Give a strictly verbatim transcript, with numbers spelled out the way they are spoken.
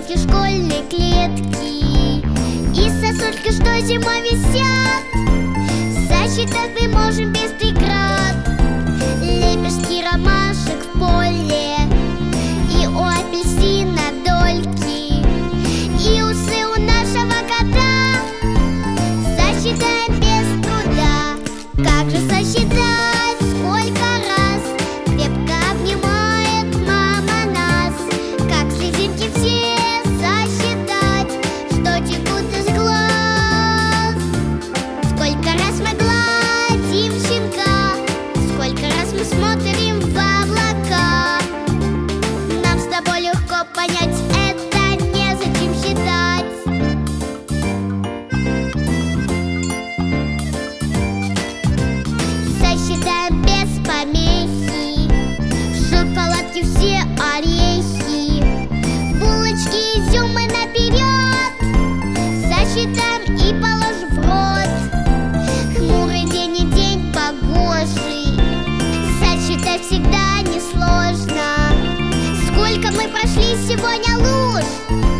игрушки в школьной клетке и сосульки, что зимой висят. Сосчитать мы можем без преград лепестки ромашек в поле, и у апельсина дольки, и усы у нашего кота. Сосчитаем без труда. Как же сосчитать, сколько раз крепко обнимает мама нас? Как слезинки все сосчитать, что текут из глаз? Сколько раз мы гладим щенка, сколько раз мы смотрим в облака. Нам с тобой легко понять, это незачем считать. Сосчитаем без помехи шоколадки, все орехи, булочки, изюмы наперед. Сосчитаем и положим в рот. Хмурый день и день погожий, сосчитать всегда несложно. Сколько мы прошли сегодня луж?